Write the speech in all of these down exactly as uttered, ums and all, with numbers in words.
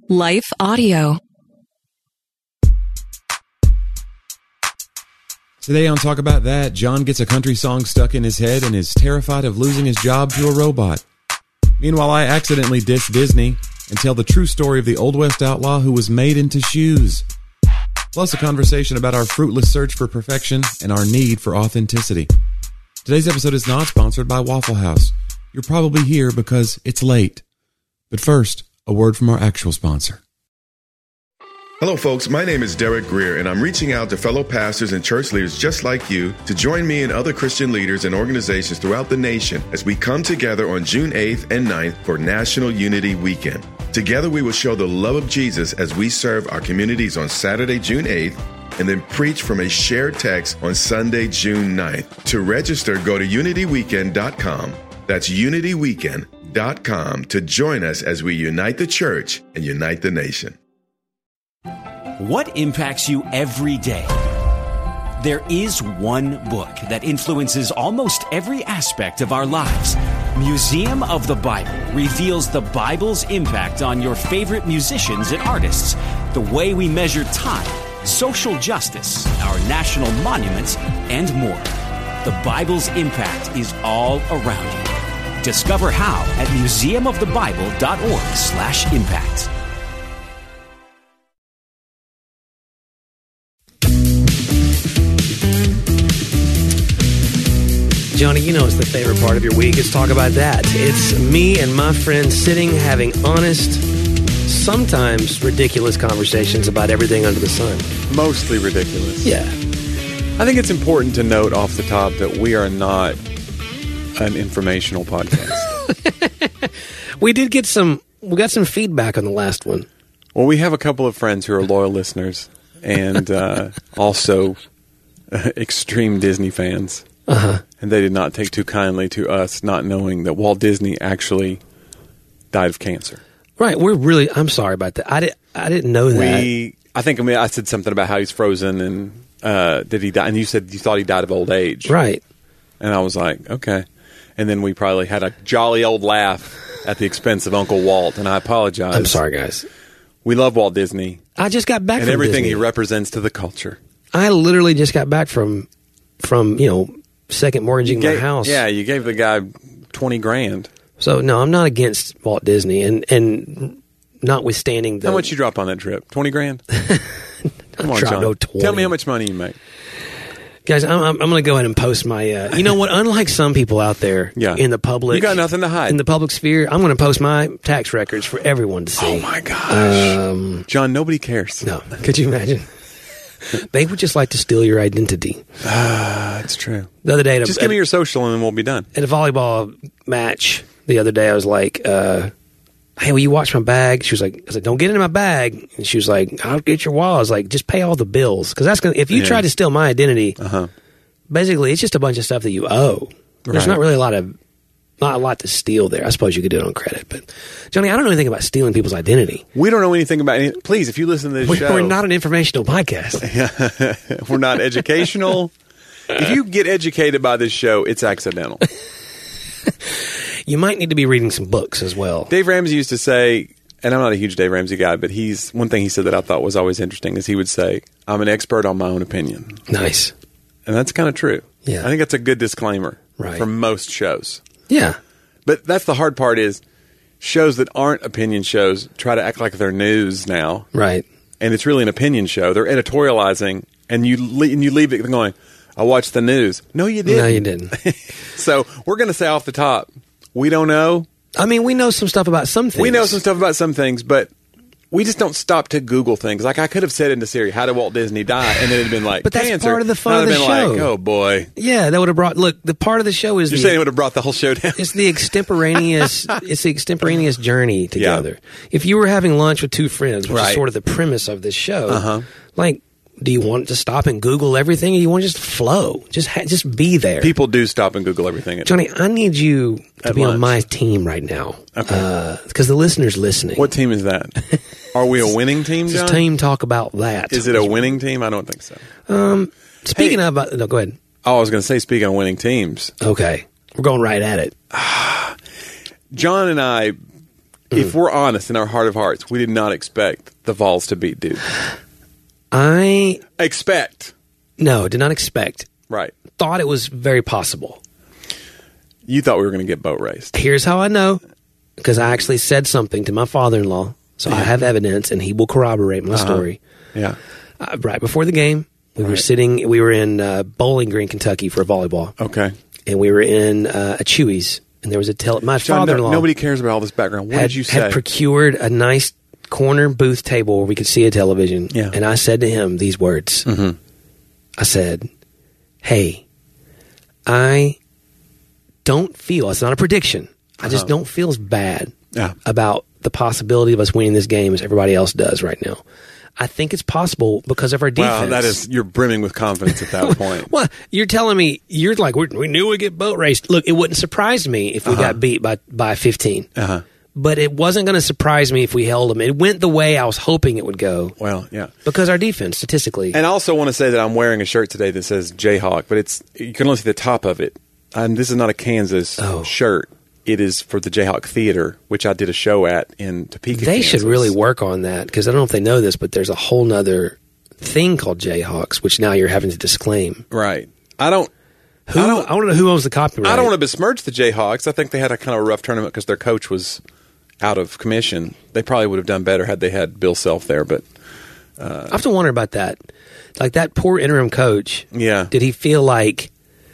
Life Audio. Today on Talk About That, John gets a country song stuck in his head and is terrified of losing his job to a robot. Meanwhile, I accidentally diss Disney and tell the true story of the Old West outlaw who was made into shoes. Plus a conversation about our fruitless search for perfection and our need for authenticity. Today's episode is not sponsored by Waffle House. You're probably here because it's late. But first, a word from our actual sponsor. Hello, folks. My name is Derek Greer, and I'm reaching out to fellow pastors and church leaders just like you to join me and other Christian leaders and organizations throughout the nation as we come together on June eighth and ninth for National Unity Weekend. Together, we will show the love of Jesus as we serve our communities on Saturday, June eighth, and then preach from a shared text on Sunday, June ninth. To register, go to unity weekend dot com. That's unity weekend dot com to join us as we unite the church and unite the nation. What impacts you every day? There is one book that influences almost every aspect of our lives. Museum of the Bible reveals the Bible's impact on your favorite musicians and artists, the way we measure time, social justice, our national monuments, and more. The Bible's impact is all around you. Discover how at museum of the bible dot org slash impact. Johnny, you know it's the favorite part of your week. Let's talk about that. It's me and my friends sitting, having honest, sometimes ridiculous conversations about everything under the sun. Mostly ridiculous. Yeah. I think it's important to note off the top that we are not an informational podcast. We did get some, we got some feedback on the last one. Well, we have a couple of friends who are loyal listeners and uh, also uh, extreme Disney fans. Uh-huh. And they did not take too kindly to us not knowing that Walt Disney actually died of cancer. Right. We're really, I'm sorry about that. I, did, I didn't know that. We, I think I, mean, I said something about how he's frozen and uh, did he die? And you said you thought he died of old age. Right. And I was like, okay. And then we probably had a jolly old laugh at the expense of Uncle Walt. And I apologize. I'm sorry, guys. We love Walt Disney. I just got back and from everything Disney. he represents to the culture. I literally just got back from, from you know, second mortgaging gave, my house. Yeah, you gave the guy twenty grand. So, no, I'm not against Walt Disney. And, and notwithstanding the... How much you drop on that trip? twenty grand? Come on, John. No twenty. Tell me how much money you make. Guys, I'm, I'm, I'm going to go ahead and post my... Uh, you know what? Unlike some people out there yeah. in the public... You got nothing to hide. In the public sphere, I'm going to post my tax records for everyone to see. Oh, my gosh. Um, John, nobody cares. No. Could you imagine? They would just like to steal your identity. Ah, uh, it's true. The other day... At just a, give me your social and then we'll be done. At a volleyball match the other day, I was like... Uh, hey, will you watch my bag? She was like, I was like, don't get into my bag. And she was like, I'll get your wallet. I was like, just pay all the bills. Because that's gonna, if you yeah. try to steal my identity, uh-huh. basically it's just a bunch of stuff that you owe. There's right. not really a lot of, not a lot to steal there. I suppose you could do it on credit. But, Johnny, I don't know anything about stealing people's identity. We don't know anything about it. Please, if you listen to this we, show. We're not an informational podcast. We're not educational. If you get educated by this show, it's accidental. You might need to be reading some books as well. Dave Ramsey used to say, and I'm not a huge Dave Ramsey guy, but he's one thing he said that I thought was always interesting is he would say, I'm an expert on my own opinion. Nice. And that's kind of true. Yeah. I think that's a good disclaimer right. for most shows. Yeah. But that's the hard part is shows that aren't opinion shows try to act like they're news now. Right. And it's really an opinion show. They're editorializing, and you, le- and you leave it going, I watched the news. No, you didn't. No, you didn't. So we're going to say off the top, we don't know. I mean, we know some stuff about some things. We know some stuff about some things, but we just don't stop to Google things. Like I could have said into Siri, how did Walt Disney die? And then it'd been like, but that's cancer. part of the fun and of the I'd have show. been like, oh boy. Yeah, that would have brought, look, the part of the show is You're the, saying it would have brought the whole show down? It's the extemporaneous, it's the extemporaneous journey together. Yeah. If you were having lunch with two friends, which right. is sort of the premise of this show, uh-huh. like, do you want to stop and Google everything, or do you want to just flow? Just ha- just be there. People do stop and Google everything. Johnny, I need you to At be lunch. on my team right now. Okay. Because uh, the listener's listening. What team is that? Are we a winning team, This John? team talk about that. Is it a winning team? I don't think so. Um, speaking hey, of, uh, no, go ahead. Oh, I was going to say, speaking of winning teams. Okay. We're going right at it. John and I if we're honest in our heart of hearts, we did not expect the Vols to beat Duke. I Expect. no, did not expect. Right. Thought it was very possible. You thought we were going to get boat raced. Here's how I know, because I actually said something to my father-in-law, so I have evidence, and he will corroborate my Uh-huh. story. Yeah. Uh, right before the game, we were Right. sitting. We were in uh, Bowling Green, Kentucky, for volleyball, Okay. and we were in uh, a Chewy's, and there was a tele. My John, no- father-in-law nobody cares about all this background. What had, did you say? had procured a nice corner booth table where we could see a television, Yeah. and I said to him these words. Mhm. I said, "Hey, I don't feel. It's not a prediction. I just don't feel as bad Yeah. about the possibility of us winning this game as everybody else does right now. I think it's possible because of our defense." Wow, that is, you're brimming with confidence at that point. Well, you're telling me, you're like, we we knew we'd get boat raced. Look, it wouldn't surprise me if we got beat by, by fifteen. Uh-huh. But it wasn't going to surprise me if we held them. It went the way I was hoping it would go Well, yeah. because our defense, statistically. And I also want to say that I'm wearing a shirt today that says Jayhawk, but it's you can only see the top of it. And this is not a Kansas Oh. shirt. It is for the Jayhawk Theater, which I did a show at in Topeka, They should Kansas. really work on that because I don't know if they know this, but there's a whole nother thing called Jayhawks, which now you're having to disclaim. Right. I don't Who, I I don't- don't, know who owns the copyright. I don't want to besmirch the Jayhawks. I think they had a kind of a rough tournament because their coach was out of commission. They probably would have done better had they had Bill Self there, but I have to wonder about that. Like that poor interim coach. yeah. Did he feel like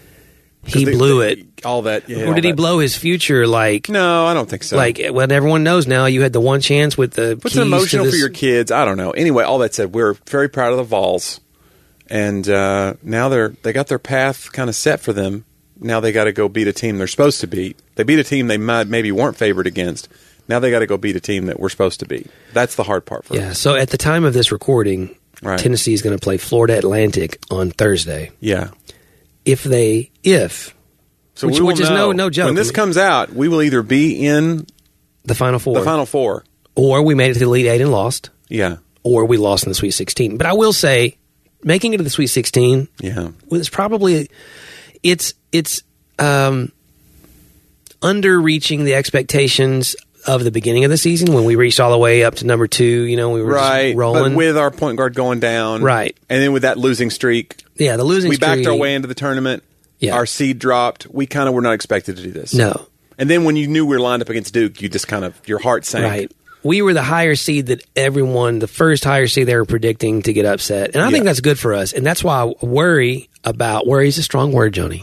he They- blew they- it? All that. Yeah, Or all did he that. blow his future like No, I don't think so. like when everyone knows now you had the one chance with the What's keys emotional to for this- your kids? I don't know. Anyway, all that said, we're very proud of the Vols, and uh, now they're they got their path kind of set for them. Now they got to go beat a team they're supposed to beat. They beat a team they might maybe weren't favored against. Now they got to go beat a team that we're supposed to beat. That's the hard part for Yeah, them. so at the time of this recording, Right. Tennessee is going to play Florida Atlantic on Thursday. Yeah. If they if So Which- we will which is no- know. no joke. When this comes out, we will either be in the Final Four, the Final Four. or we made it to the Elite Eight and lost, Yeah. or we lost in the Sweet sixteen. But I will say, making it to the Sweet sixteen Yeah. was probably it's it's um, underreaching the expectations of the beginning of the season when we reached all the way up to number two. You know, we were Right. just rolling. But with our point guard going down. Right. And then with that losing streak, yeah, the losing we backed our streak- way into the tournament. Yeah. Our seed dropped. We kind of were not expected to do this. No. And then when you knew we were lined up against Duke, you just kind of, your heart sank. Right. We were the higher seed that everyone, the first higher seed they were predicting to get upset. And I Yeah. think that's good for us. And that's why I worry about, worry is a strong word, Johnny.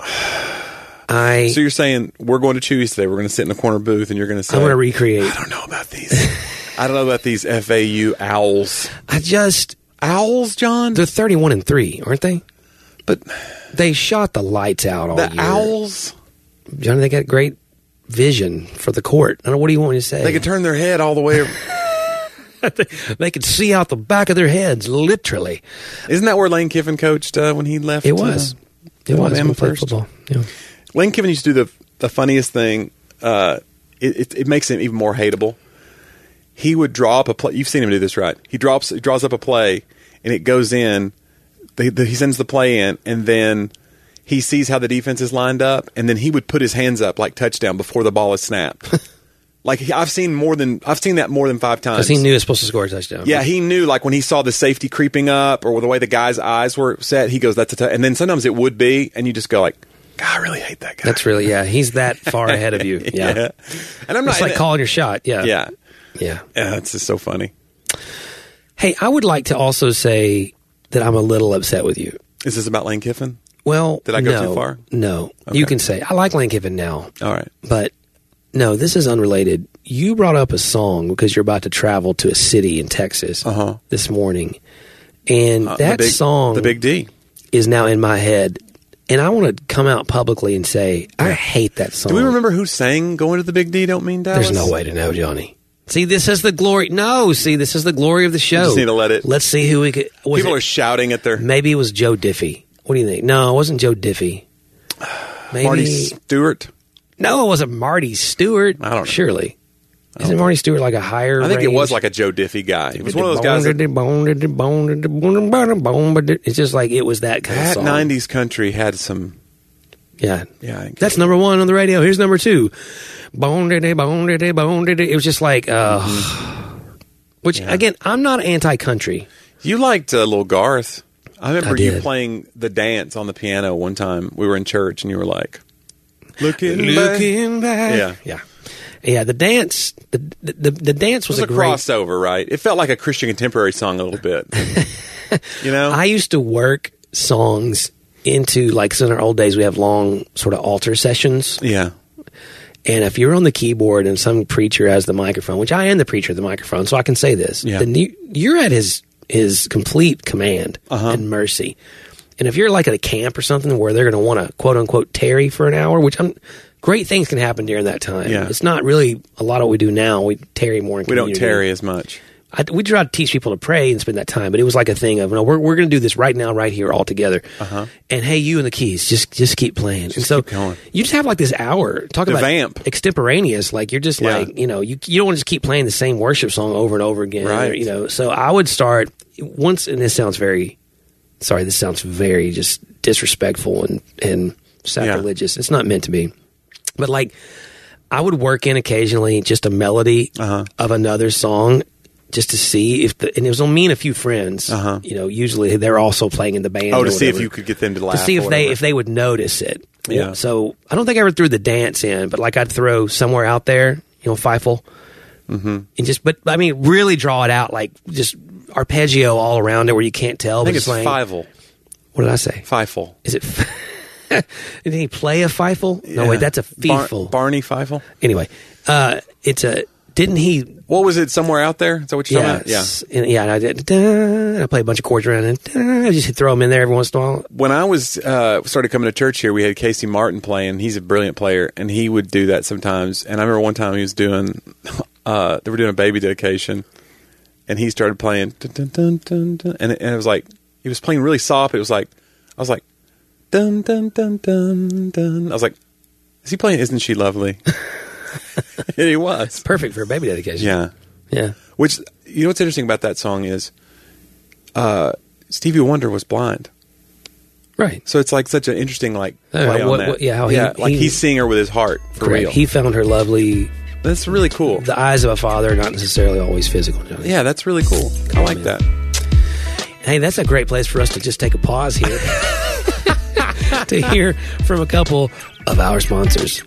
I, So you're saying we're going to Chewy's today. We're going to sit in the corner booth and you're going to say, I'm going to recreate. I don't know about these. I don't know about these F A U Owls. I just, Owls, John? they're thirty-one and three, aren't they? But They shot the lights out all the year. Owls, Johnny, they got great vision for the court. I don't know, what do you want me to say? they could turn their head all the way. They could see out the back of their heads, literally. Isn't that where Lane Kiffin coached uh, when he left? It was. Uh, It was. Alabama We played first. football. Yeah. Lane Kiffin used to do the the funniest thing. Uh, it, it, it makes him even more hateable. He would draw up a play. You've seen him do this, right? He drops, he draws up a play, and it goes in. The, the, he sends the play in, and then he sees how the defense is lined up, and then he would put his hands up like touchdown before the ball is snapped. Like he, I've seen more than I've seen that more than five times. Because he knew he was supposed to score a touchdown. Yeah, he knew, like, when he saw the safety creeping up or the way the guy's eyes were set, he goes, that's a t-. And then sometimes it would be, and you just go like, God, I really hate that guy. That's really, yeah. He's that far ahead of you. Yeah. And I'm not... It's like calling your shot. Yeah. Yeah. Yeah. Yeah, it's just so funny. Hey, I would like to also say that I'm a little upset with you. Is this about Lane Kiffin? Well, Did I go no, too far? No. Okay. You can say, I like Lane Kiffin now. All right. But no, this is unrelated. You brought up a song because you're about to travel to a city in Texas Uh-huh. this morning. And Uh, that the big, song The Big D. is now in my head. And I want to come out publicly and say, I hate that song. Do we remember who sang Going to the Big D Don't Mean Dallas? There's no way to know, Johnny. See, this is the glory. No, see, this is the glory of the show. just need to let it- Let's see who we could. Was People it, are shouting at their... maybe it was Joe Diffie. What do you think? No, it wasn't Joe Diffie. Maybe, Marty Stewart. no, it wasn't Marty Stewart. I don't know. Surely. Isn't Marty Stewart like a higher I think it range? was like a Joe Diffie guy. It was one of those guys that... It's just like it was that kind of That song. nineties country had some Yeah. Yeah, I That's number one on the radio. Here's number two. Bone diddy, bone diddy, bone diddy. It was just like, uh, mm-hmm. which, yeah. again, I'm not anti-country. You liked uh, Lil Garth. I remember I you did. playing the dance on the piano one time. We were in church, and you were like, looking, Looking back. Yeah. Yeah. Yeah, the dance, the the, the, the dance was, It was a a great... crossover, right? It felt like a Christian contemporary song a little bit. You know? I used to work songs into, like, so in our old days, we have long sort of altar sessions. Yeah. And if you're on the keyboard and some preacher has the microphone, which I am the preacher of the microphone, so I can say this, Yeah. then you, you're at his his complete command Uh-huh. and mercy. And if you're like at a camp or something where they're going to want to quote unquote tarry for an hour, which I'm, great things can happen during that time. Yeah. It's not really a lot of what we do now. We tarry more in We don't community. tarry as much. I, we try to teach people to pray and spend that time, but it was like a thing of, no, we're we're going to do this right now, right here, all together. Uh-huh. And hey, you and the keys, just just keep playing. and so keep going. you just have like this hour. Talk The about vamp. extemporaneous. Like you're just Yeah. like, you know, you you don't want to just keep playing the same worship song over and over again. Right. Or, you know, so I would start once, and this sounds very, sorry, this sounds very just disrespectful and and sacrilegious. It's not meant to be, but like I would work in occasionally just a melody Uh-huh. of another song. Just to see if the, and it was on me and a few friends, Uh-huh. you know, usually they're also playing in the band. Oh, or to see if whatever. you could get them to laugh. To see or if they whatever. if they would notice it. Yeah. So I don't think I ever threw the dance in, but like I'd throw somewhere out there, you know, Fifle, mm-hmm. and just. But I mean, really draw it out, like just arpeggio all around it, where you can't tell. I think but it's playing. Fifle. What did I say? Fifle. Is it? Did he play a Fifle? No, Yeah. wait, that's a Bar- Fifle. Barney Fifle. Anyway, uh, it's a. Didn't he? What was it? Somewhere out there? Is that what you're talking about? Yeah. Yes. And, yeah, and I did. Da, and I play a bunch of chords around, and da, I just throw them in there every once in a while. When I was uh, started coming to church here, we had Casey Martin playing. He's a brilliant player, and he would do that sometimes. And I remember one time he was doing, uh, they were doing a baby dedication, and he started playing, dun, dun, dun, dun, dun, and, it, and it was like he was playing really soft. It was like I was like, dun dun dun dun dun. I was like, is he playing "Isn't She Lovely"? And he was Perfect for a baby dedication. yeah. Yeah. Which, you know what's interesting about that song is uh, Stevie Wonder was blind. Right. So it's like such an interesting like Uh, play on what- that. what- yeah, how he- like he- he's seeing her with his heart for Correct. real. He found her lovely. That's really cool. The eyes of a father, not necessarily always physical. Johnny. Yeah, that's really cool. I like man. that. Hey, that's a great place for us to just take a pause here to hear from a couple of our sponsors.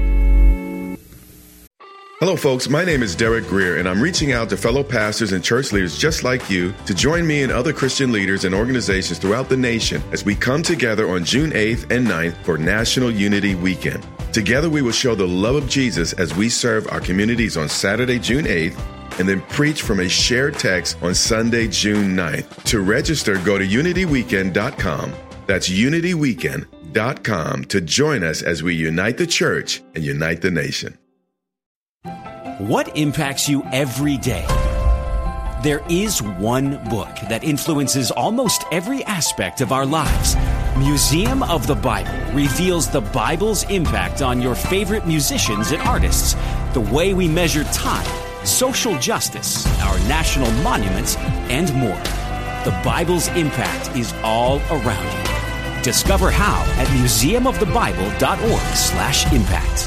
Hello, folks. My name is Derek Greer, and I'm reaching out to fellow pastors and church leaders just like you to join me and other Christian leaders and organizations throughout the nation as we come together on June eighth and ninth for National Unity Weekend. Together, we will show the love of Jesus as we serve our communities on Saturday, June eighth, and then preach from a shared text on Sunday, June ninth. To register, go to unity weekend dot com. That's unity weekend dot com to join us as we unite the church and unite the nation. What impacts you every day? There is one book that influences almost every aspect of our lives. Museum of the Bible reveals the Bible's impact on your favorite musicians and artists, the way we measure time, social justice, our national monuments, and more. The Bible's impact is all around you. Discover how at museum of the bible dot org slash impact.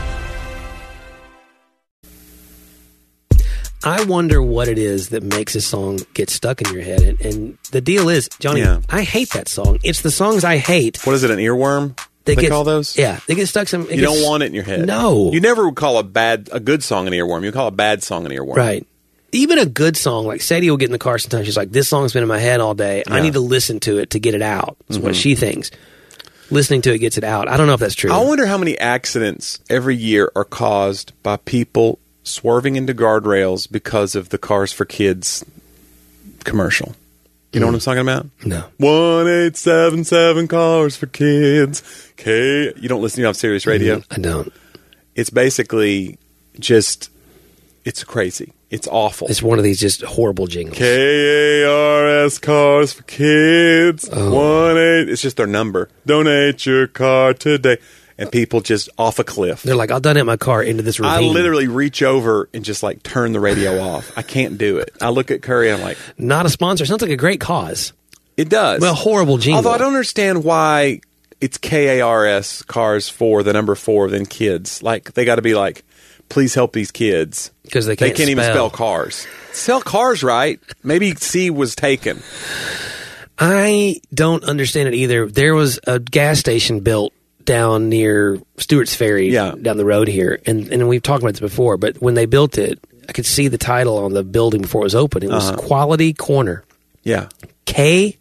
I wonder what it is that makes a song get stuck in your head. And, and the deal is, Johnny, Yeah. I hate that song. It's the songs I hate. What is it, an earworm? They They get- call those? Yeah, they get stuck. Some it You gets- don't want it in your head. No. You never would call a bad a good song an earworm. You call a bad song an earworm. Right. Even a good song, like Sadie will get in the car sometimes. She's like, this song's been in my head all day. I Yeah. need to listen to it to get it out. That's Mm-hmm. what she thinks. Listening to it gets it out. I don't know if that's true. I wonder how many accidents every year are caused by people swerving into guardrails because of the Cars for Kids commercial. You know what I'm talking about? No. one eight seven seven Cars for Kids. K. You don't listen to it on Sirius Radio? I don't. It's basically just, it's crazy. It's awful. It's one of these just horrible jingles. K A R S Cars for Kids. Oh. One eight. It's just their number. Donate your car today. And people just off a cliff. They're like, I'll donate my car into this ravine. I literally reach over and just like turn the radio off. I can't do it. I look at Curry and I'm like, Not a sponsor. Sounds like a great cause. it does. Well, horrible jingle. Although I don't understand why it's K A R S, cars four, the number four, then kids. Like, they got to be like, please help these kids. Because they can't, they can't spell. even spell cars. Spell cars right. Maybe C was taken. I don't understand it either. There was a gas station built down near Stewart's Ferry, Yeah. down the road here, and and we've talked about this before. But when they built it, I could see the title on the building before it was open. It was Uh-huh. Quality Corner. Yeah. K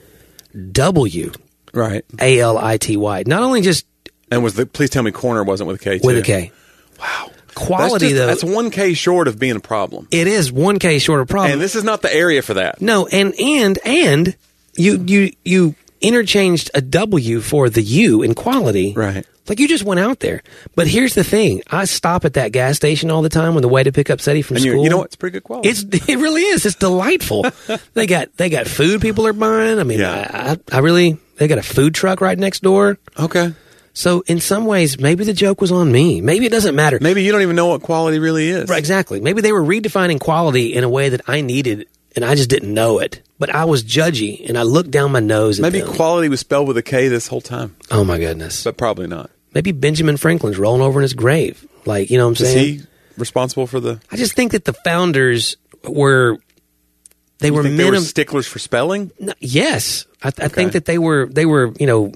W Right. A L I T Y. Not only just And was the, please tell me corner wasn't with a K, too. with a K. Wow. Quality, that's just, though. That's one K short of being a problem. It is one K short of problem. And this is not the area for that. No, and and and you you you interchanged a W for the U in quality. Right. Like you just went out there. But here's the thing. I stop at that gas station all the time on the way to pick up Sadie from And you, school. you know what? It's pretty good quality. It's it really is. It's delightful. they got they got food people are buying. I mean, Yeah. I, I I really they got a food truck right next door. Okay. So in some ways, maybe the joke was on me. Maybe it doesn't matter. Maybe you don't even know what quality really is. Right, exactly. Maybe they were redefining quality in a way that I needed, and I just didn't know it. But I was judgy, and I looked down my nose at Maybe them. quality was spelled with a K this whole time, Oh, my goodness. but probably not. Maybe Benjamin Franklin's rolling over in his grave. Like, you know what I'm Is saying? he responsible for the... I just think that the founders were... They You were think they were minim- sticklers for spelling? No, yes. I, I think that they were, they were, you know...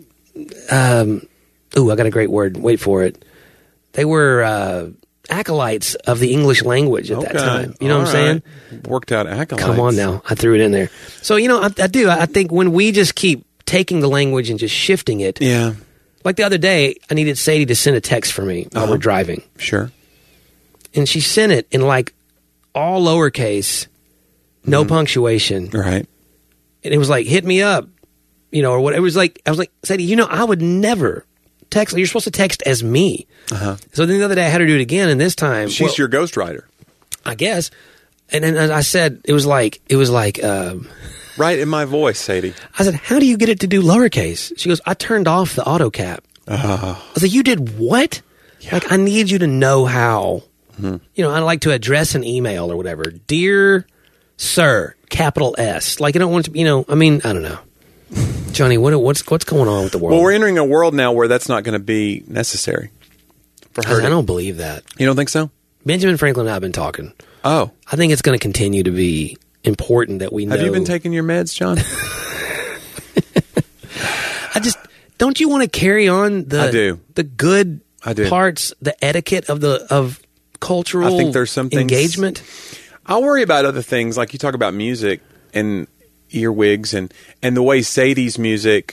Um, ooh, I got a great word. Wait for it. They were uh, acolytes of the English language at that Okay. time. You know All what I'm saying? right. Worked out acolytes. Come on now. I threw it in there. So, you know, I, I do. I think when we just keep taking the language and just shifting it, Yeah, like the other day, I needed Sadie to send a text for me while Uh-huh. we're driving. sure. And she sent it in like all lowercase, no Mm-hmm. punctuation. Right. And it was like, hit me up, you know, or what. It was like, I was like, Sadie, you know, I would never text. You're supposed to text as me. Uh-huh. So then the other day I had her do it again. And this time, She's well, your ghostwriter. I guess. And then I said, it was like, it was like, um, Right in my voice, Sadie. I said, how do you get it to do lowercase? She goes, I turned off the auto cap. Uh, I was like, you did what? Like, I need you to know how. Mm-hmm. You know, I like to address an email or whatever. Dear Sir, capital S. Like, I don't want to, you know, I mean, I don't know. Johnny, what, what's what's going on with the world? well, we're entering a world now where that's not going to be necessary for her. I, I to- don't believe that. You don't think so? Benjamin Franklin and I have been talking. Oh. I think it's going to continue to be important that we know. Have you been taking your meds, John? I just, don't you want to carry on the I do. the good I do. parts, the etiquette of the of cultural I think there's some things- engagement? I worry about other things, like you talk about music and earwigs and, and the way Sadie's music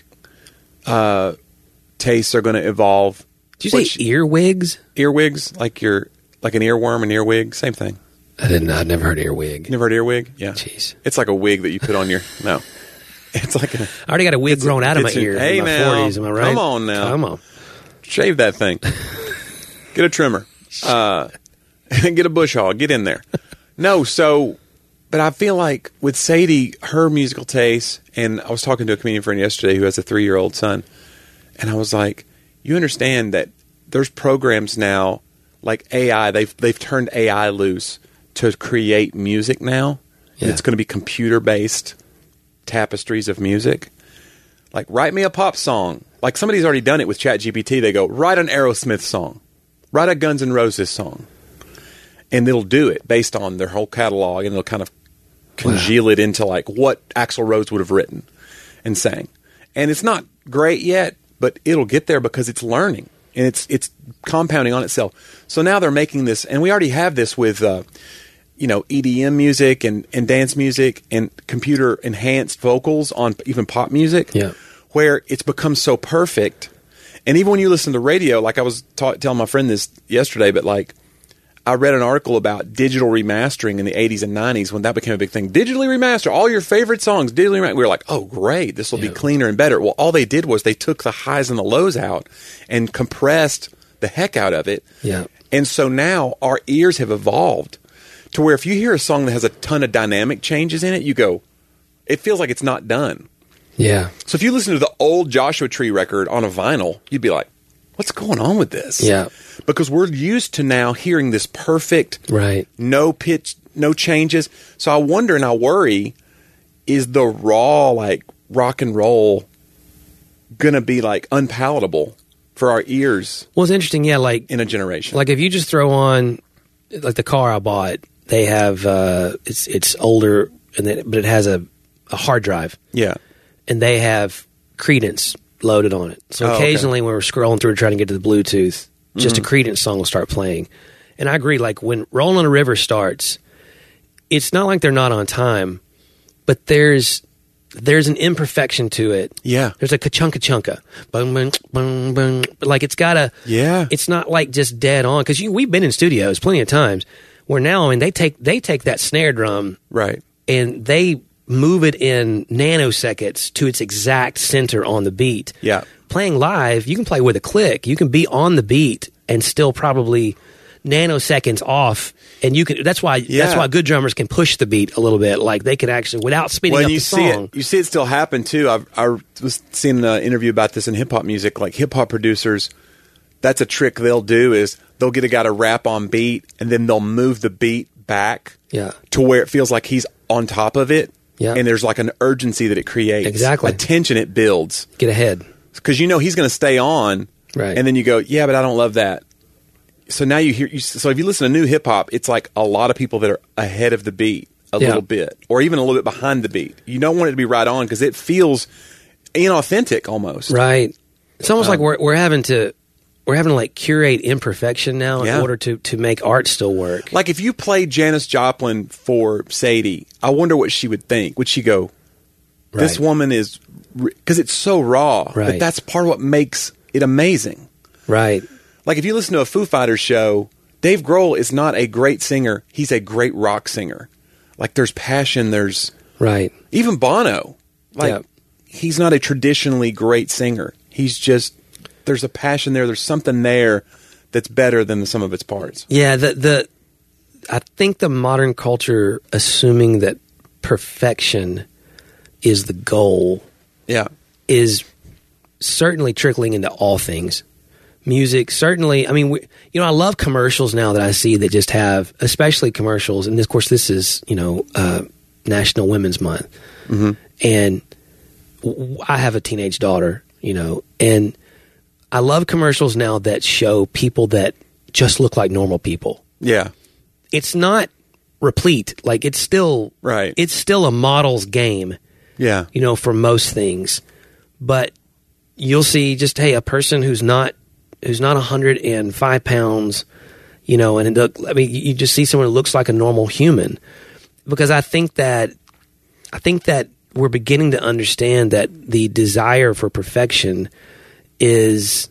uh, tastes are going to evolve. Did you say Which- earwigs? earwigs? Like your like an earworm, an earwig, same thing. I didn't. I'd never heard earwig. You never heard earwig? Yeah. Jeez. It's like a wig that you put on your no. It's like a I already got a wig grown out of my it's a- ear hey in my now, forties. Am I right? come on now. Come on. shave that thing. Get a trimmer. Uh, get a bush hog. Get in there. No, so, but I feel like with Sadie, her musical taste, and I was talking to a comedian friend yesterday who has a three-year-old son, and I was like, you understand that there's programs now like A I, they've they've turned A I loose to create music now. Yeah. It's going to be computer-based tapestries of music. Like, write me a pop song. Like, somebody's already done it with ChatGPT. They go, write an Aerosmith song. Write a Guns N' Roses song. And it'll do it based on their whole catalog, and it'll kind of congeal it into, like, what Axl Rose would have written and sang. And it's not great yet, but it'll get there because it's learning. And it's it's compounding on itself. So now they're making this, and we already have this with, uh, you know, E D M music and, and dance music and computer-enhanced vocals on even pop music, Yeah. where it's become so perfect. And even when you listen to radio, like I was ta- telling my friend this yesterday, but like I read an article about digital remastering in the eighties and nineties when that became a big thing. Digitally remaster all your favorite songs. Digitally remaster. We were like, oh, great. This will Yeah. be cleaner and better. Well, all they did was they took the highs and the lows out and compressed the heck out of it. Yeah. And so now our ears have evolved to where if you hear a song that has a ton of dynamic changes in it, you go, it feels like it's not done. Yeah. So if you listen to the old Joshua Tree record on a vinyl, you'd be like, what's going on with this? Yeah. Because we're used to now hearing this perfect, Right. no pitch, no changes. So I wonder and I worry, is the raw, like, rock and roll gonna be like unpalatable for our ears. Well, it's interesting, yeah. Like in a generation, like if you just throw on, like the car I bought, they have uh, it's it's older, and then, but it has a, a hard drive. Yeah, and they have Creedence loaded on it. So oh, occasionally okay. when we're scrolling through trying to get to the Bluetooth, just mm-hmm. a Creedence song will start playing. And I agree, like when Rollin' a River starts, it's not like they're not on time, but there's there's an imperfection to it. Yeah. There's a ka-chunka chunka. Boom, boom, boom, boom. Like it's got a... Yeah. It's not like just dead on. Because we've been in studios plenty of times where now, I mean, they take they take that snare drum... Right. And they move it in nanoseconds to its exact center on the beat. Yeah. Playing live, you can play with a click. You can be on the beat and still probably nanoseconds off, and you can. That's why. Yeah. That's why good drummers can push the beat a little bit. Like they can actually, without speeding well, up you the see song. It, you see it still happen too. I've, I was seeing an interview about this in hip hop music. Like hip hop producers, that's a trick they'll do is they'll get a guy to rap on beat, and then they'll move the beat back. Yeah. To where it feels like he's on top of it. Yeah. And there's like an urgency that it creates. Exactly. A tension it builds. Get ahead. Because you know he's going to stay on. Right. And then you go, yeah, but I don't love that. So now you hear, you, so if you listen to new hip hop, it's like a lot of people that are ahead of the beat a yeah. little bit, or even a little bit behind the beat. You don't want it to be right on because it feels inauthentic almost. Right. It's almost Um, like we're we're having to we're having to like curate imperfection now Yeah. in order to to make art still work. Like if you played Janis Joplin for Sadie, I wonder what she would think. Would she go, this Right. woman is, because it's so raw, Right. but that's part of what makes it amazing. Right. Like if you listen to a Foo Fighters show, Dave Grohl is not a great singer. He's a great rock singer. Like there's passion, there's Right. even Bono. Like Yeah. he's not a traditionally great singer. He's just, there's a passion there. There's something there that's better than the sum of its parts. Yeah, the the I think the modern culture assuming that perfection is the goal Yeah. is certainly trickling into all things. Music, certainly. I mean, we, you know, I love commercials now that I see that just have, especially commercials. And of course, this is, you know, uh, National Women's Month. Mm-hmm. And w- I have a teenage daughter, you know, and I love commercials now that show people that just look like normal people. Yeah. It's not replete. Like it's still, Right. it's still a model's game. Yeah. You know, for most things. But you'll see just, hey, a person who's not who's not one hundred five pounds, you know, and it, I mean, you just see someone who looks like a normal human. Because I think that I think that we're beginning to understand that the desire for perfection is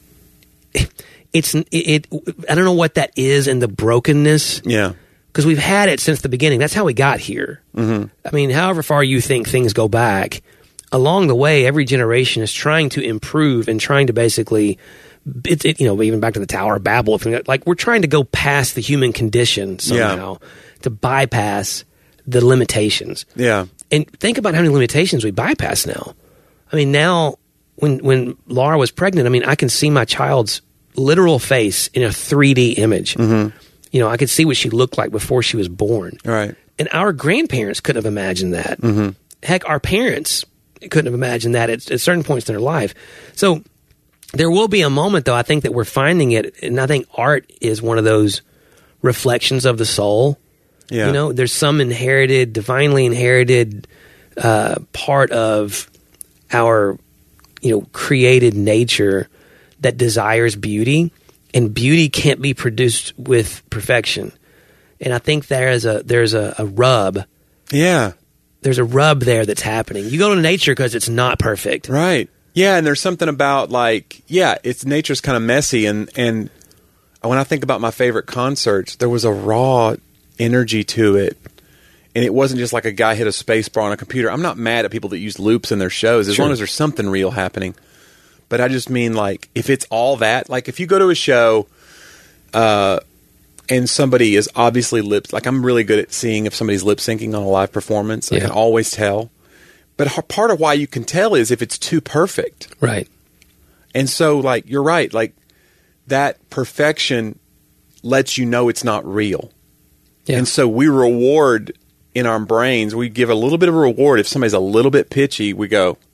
it's it, it I don't know what that is in the brokenness. Yeah. Because we've had it since the beginning. That's how we got here. Mm-hmm. I mean, however far you think things go back, along the way, every generation is trying to improve and trying to basically, it, it, you know, even back to the Tower of Babel, if, like we're trying to go past the human condition somehow Yeah. to bypass the limitations. Yeah. And think about how many limitations we bypass now. I mean, now when when Laura was pregnant, I mean, I can see my child's literal face in a three D image. Mm-hmm. You know, I could see what she looked like before she was born. Right. And our grandparents couldn't have imagined that. Mm-hmm. Heck, our parents couldn't have imagined that at, at certain points in their life. So there will be a moment, though, I think that we're finding it, and I think art is one of those reflections of the soul. Yeah. You know, there's some inherited, divinely inherited uh, part of our, you know, created nature that desires beauty. And beauty can't be produced with perfection. And I think there's a there's a, a rub. Yeah. There's a rub there that's happening. You go to nature because it's not perfect. Right. Yeah, and there's something about like, yeah, it's nature's kind of messy, and and when I think about my favorite concerts, there was a raw energy to it, and it wasn't just like a guy hit a space bar on a computer. I'm not mad at people that use loops in their shows as Sure. long as there's something real happening. But I just mean like if it's all that, like if you go to a show, uh, and somebody is obviously lip, like I'm really good at seeing if somebody's lip syncing on a live performance. I Yeah. can always tell. But h- part of why you can tell is if it's too perfect. Right. And so, like, you're right. Like, that perfection lets you know it's not real. Yeah. And so we reward in our brains, we give a little bit of a reward. If somebody's a little bit pitchy, we go,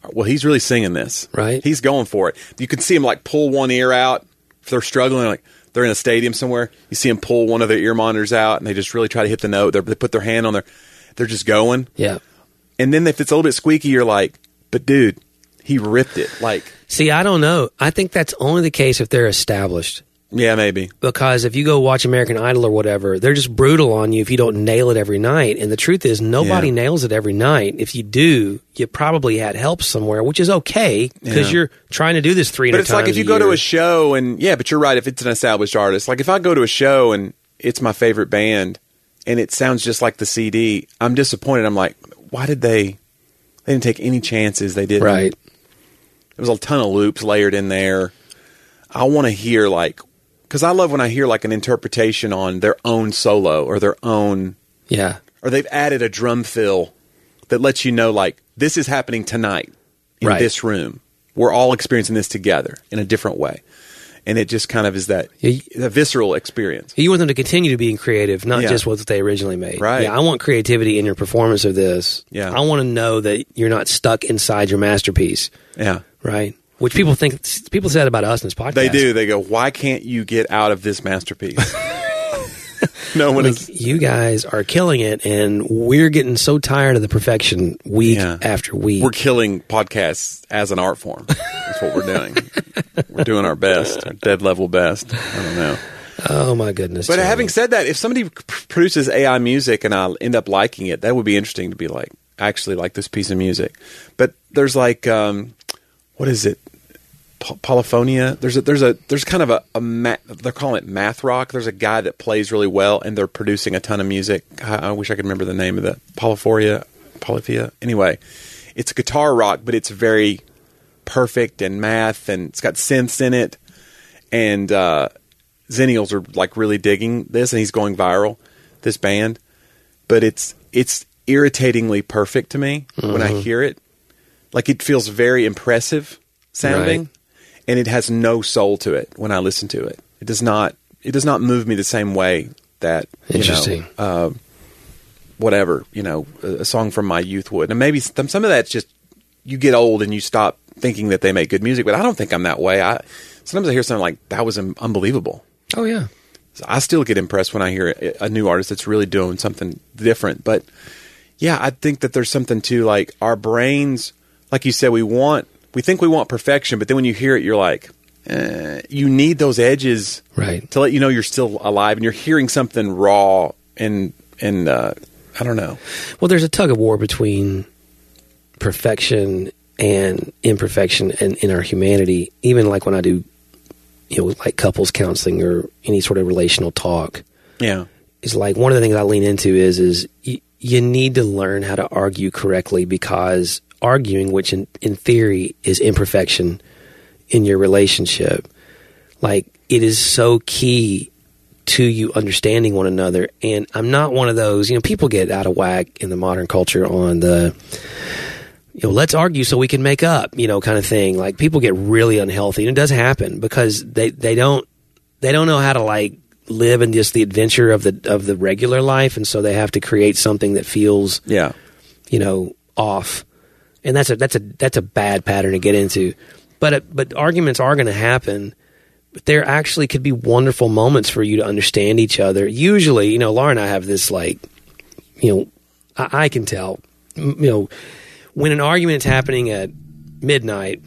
well, he's really singing this. Right. He's going for it. You can see him like pull one ear out. If they're struggling, like they're in a stadium somewhere, you see him pull one of their ear monitors out and they just really try to hit the note. They're, they put their hand on their, they're just going. Yeah. And then if it's a little bit squeaky, you're like, but dude, he ripped it. Like, see, I don't know. I think that's only the case if they're established. yeah, maybe. Because if you go watch American Idol or whatever, they're just brutal on you if you don't nail it every night. And the truth is, nobody Yeah. nails it every night. If you do, you probably had help somewhere, which is okay because Yeah. you're trying to do this three hundred But it's times like if you a go to year. a show and, yeah, but you're right. If it's an established artist, like if I go to a show and it's my favorite band and it sounds just like the C D, I'm disappointed. I'm like, why did they, they didn't take any chances. They didn't. Right. There was a ton of loops layered in there. I want to hear like, because I love when I hear like an interpretation on their own solo or their own, Yeah. or they've added a drum fill that lets you know like this is happening tonight in Right. this room. We're all experiencing this together in a different way. And it just kind of is that Yeah, a visceral experience. You want them to continue to be creative, not Yeah. just what they originally made. Right. Yeah, I want creativity in your performance of this. Yeah. I want to know that you're not stuck inside your masterpiece, Yeah. right? Which people think, people said about us in this podcast. They do. They go, why can't you get out of this masterpiece? No one Like, is. you guys are killing it, and we're getting so tired of the perfection week Yeah. after week. We're killing podcasts as an art form. That's what we're doing. We're doing our best, our dead level best. I don't know. oh, my goodness. But Charlie. having said that, if somebody p- produces A I music and I end up liking it, that would be interesting to be like, I actually like this piece of music. But there's like, um, what is it? P- Polyphonia. There's a, there's a there's kind of a, a ma- they're calling it math rock. There's a guy that plays really well, and they're producing a ton of music. I, I wish I could remember the name of the Polyphoria, Polyphia. Anyway, it's a guitar rock, but it's very perfect and math, and it's got synths in it. And uh, Zennials are like really digging this, and he's going viral. This band, but it's it's irritatingly perfect to me when I hear it. Like it feels very impressive sounding. Right. And it has no soul to it when I listen to it. It does not. It does not move me the same way that you Interesting. know, uh, whatever you know, a, a song from my youth would. And maybe some, some of that's just you get old and you stop thinking that they make good music. But I don't think I'm that way. I sometimes I hear something like that was un- unbelievable. Oh, yeah. So I still get impressed when I hear a, a new artist that's really doing something different. But yeah, I think that there's something to like our brains. Like you said, we want. We think we want perfection, but then when you hear it, you're like, eh, you need those edges Right. to let you know you're still alive and you're hearing something raw and and uh, I don't know. Well, there's a tug of war between perfection and imperfection and in our humanity. Even like when I do, you know, like couples counseling or any sort of relational talk, Yeah, is like one of the things I lean into is is y- you need to learn how to argue correctly, because arguing, which in, in theory is imperfection in your relationship, like it is so key to you understanding one another. And I'm not one of those, you know, people get out of whack in the modern culture on the, you know, let's argue so we can make up, you know, kind of thing. Like people get really unhealthy, and it does happen because they, they don't, they don't know how to like live in just the adventure of the, of the regular life. And so they have to create something that feels, yeah, you know, off. And that's a, that's a, that's a bad pattern to get into. But, uh, but arguments are going to happen. But there actually could be wonderful moments for you to understand each other. Usually, you know, Laura and I have this like, you know, I, I can tell, you know, when an argument's happening at midnight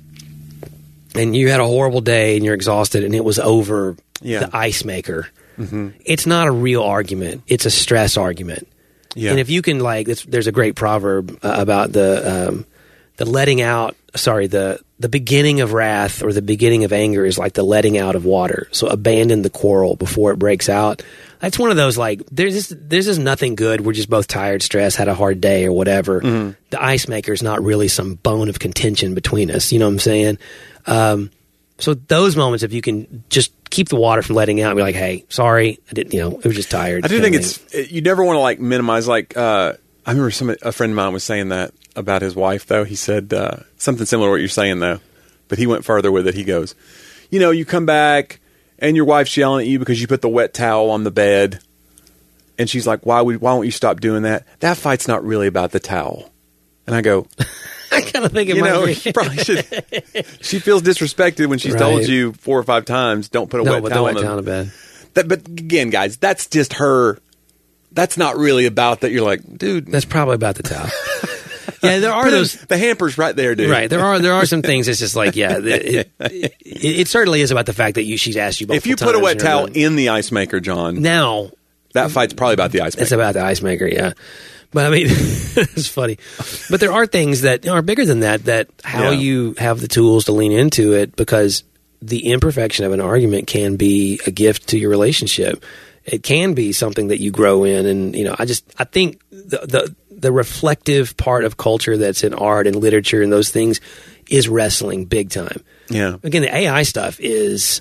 and you had a horrible day and you're exhausted and it was over Yeah. the ice maker, mm-hmm. It's not a real argument. It's a stress argument. yeah. And if you can, like, it's, there's a great proverb uh, about the um, the letting out. Sorry, the the beginning of wrath or the beginning of anger is like the letting out of water. So abandon the quarrel before it breaks out. That's one of those like there's just, there's just nothing good. We're just both tired, stressed, had a hard day or whatever. Mm-hmm. The ice maker is not really some bone of contention between us. You know what I'm saying? Um, so those moments, if you can just keep the water from letting out, and be like, hey, sorry, I didn't. You know, I was just tired. I do You think know it's what I mean? you never want to like minimize. Like uh, I remember some a friend of mine was saying that about his wife. Though he said uh, something similar to what you're saying though, but he went further with it. He goes, you know, you come back and your wife's yelling at you because you put the wet towel on the bed, and she's like, why would why won't you stop doing that? That fight's not really about the towel. And I go, I kind of think it you might know, be. you probably should. She feels disrespected when she's Right. told you four or five times, don't put a No, wet but the towel wet on towel the in bed. That, but again, guys, that's just her. That's not really about that. You're like, dude, That's probably about the towel. Yeah, there are put in- those. the hamper's right there, dude. Right, there are there are some things. It's just like, yeah, it, it, it, it certainly is about the fact that you she's asked you. If you multiple put a times wet and you're towel going, in the ice maker, John, now, that fight's probably about the ice maker. it's about the ice maker. Yeah, but I mean, it's funny. But there are things that are bigger than that. That how Yeah. you have the tools to lean into it, because the imperfection of an argument can be a gift to your relationship. It can be something that you grow in, and you know, I just I think the the the reflective part of culture that's in art and literature and those things is wrestling big time. Yeah. Again, the A I stuff is,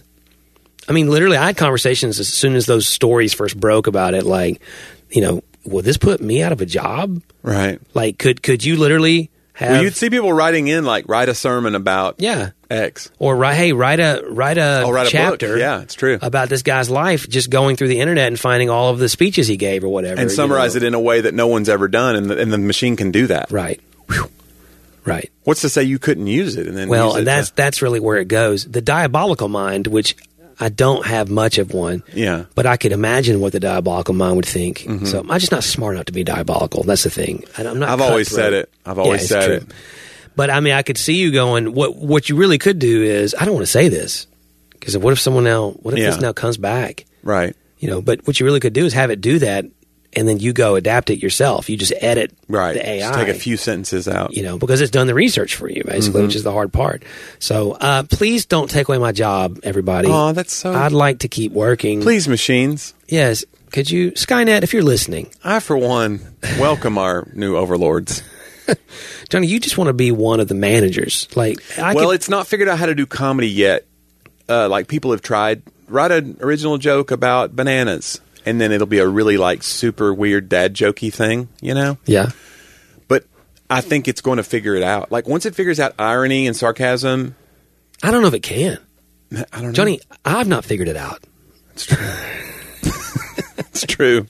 I mean, literally, I had conversations as soon as those stories first broke about it. Like, you know, will this put me out of a job? Right. Like, could could you literally have? Well, you'd see people writing in like, write a sermon about yeah. X. Or write, hey, write a write a Oh, write a chapter. book. Yeah, it's true. About this guy's life, just going through the internet and finding all of the speeches he gave or whatever, And summarize it in a way that no one's ever done, and the, and the machine can do that. Right. Whew. Right. What's to say you couldn't use it? And then Well, use it and that's to- that's really where it goes. The diabolical mind, which I don't have much of one, Yeah. but I could imagine what the diabolical mind would think. So I'm just not smart enough to be diabolical. That's the thing. I- I'm not. I've always cutthroat. said it. I've always Yeah, it's said true. it. But I mean, I could see you going. What what you really could do is, I don't want to say this because what if someone now? What if Yeah. this now comes back? Right. You know. But what you really could do is have it do that, and then you go adapt it yourself. You just edit Right. the A I. Just take a few sentences out. You know, because it's done the research for you, basically, Mm-hmm. which is the hard part. So uh, please don't take away my job, everybody. Aw, that's so- I'd like to keep working. Please, machines. Yes. Could you, Skynet, if you're listening, I, for one, welcome our new overlords. Johnny, you just want to be one of the managers. Like, I well, could, it's not figured out how to do comedy yet. Uh, like, people have tried. Write an original joke about bananas, and then it'll be a really, like, super weird dad jokey thing, you know? yeah. But I think it's going to figure it out. Like, once it figures out irony and sarcasm, I don't know if it can. I don't know. Johnny, I've not figured it out. It's true. It's true.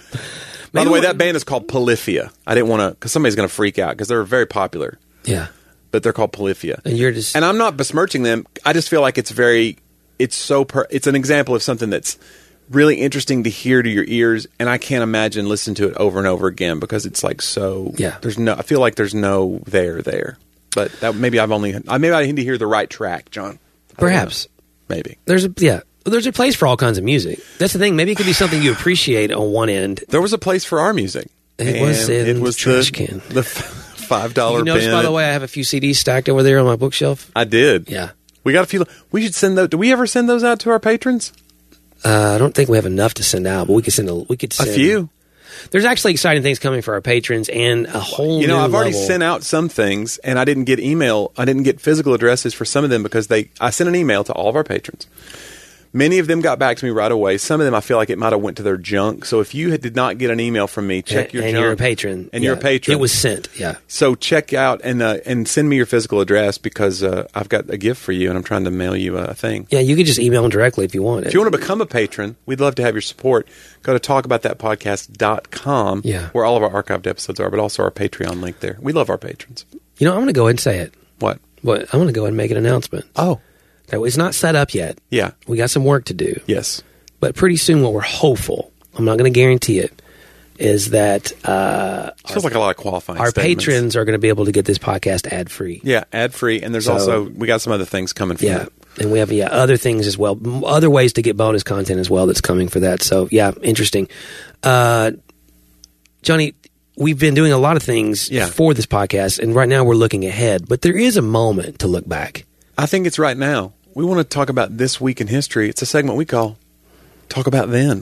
By the way, that band is called Polyphia. I didn't want to, because somebody's going to freak out, because they're very popular. Yeah. But they're called Polyphia. And you're just. And I'm not besmirching them. I just feel like it's very, it's so, per, it's an example of something that's really interesting to hear to your ears. And I can't imagine listening to it over and over again, because it's like so, Yeah. there's no, I feel like there's no there there. But that, maybe I've only, maybe I need to hear the right track, John. I don't Perhaps. know. Maybe. There's a, yeah. There's a place for all kinds of music. That's the thing. Maybe it could be something you appreciate on one end. There was a place for our music. It was And in it was the trash the, can. The five dollar You bin. notice, by the way, I have a few C Ds stacked over there on my bookshelf. I did. Yeah. We got a few. We should send those. Do we ever send those out to our patrons? Uh, I don't think we have enough to send out, but we could send a. We could A send, few. There's actually exciting things coming for our patrons and a whole. You know, new I've already level. sent out some things, and I didn't get email. I didn't get physical addresses for some of them because they. I sent an email to all of our patrons. Many of them got back to me right away. Some of them I feel like it might have went to their junk. So if you had, did not get an email from me, check and, your and junk. you're a patron, And Yeah. you're a patron. It was sent. Yeah. So check out and uh, and send me your physical address, because uh, I've got a gift for you, and I'm trying to mail you a thing. Yeah, you could just email them directly if you want. If you want to become a patron, we'd love to have your support. Go to talk about that podcast dot com, Yeah. where all of our archived episodes are, but also our Patreon link there. We love our patrons. You know, I'm going to go ahead and say it. What? But I'm going to go ahead and make an announcement. Oh, That it's not set up yet. yeah. We got some work to do. Yes. But pretty soon, what we're hopeful, I'm not going to guarantee it, is that uh, Feels like a lot of qualifying our statements. patrons are going to be able to get this podcast ad free. Yeah, ad-free. And there's So- also, we got some other things coming from Yeah. that. And we have yeah other things as well, m- other ways to get bonus content as well that's coming for that. So yeah, interesting. Uh, Johnny, we've been doing a lot of things Yeah. for this podcast, and right now we're looking ahead. But there is a moment to look back. I think it's right now. We want to talk about this week in history. It's a segment we call Talk About Then.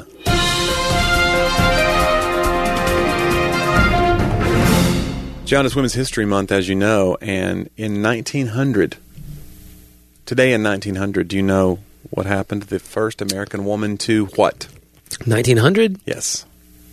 John, it's Women's History Month, as you know, and in nineteen hundred, today in nineteen hundred, do you know what happened to the first American woman to what? nineteen hundred Yes.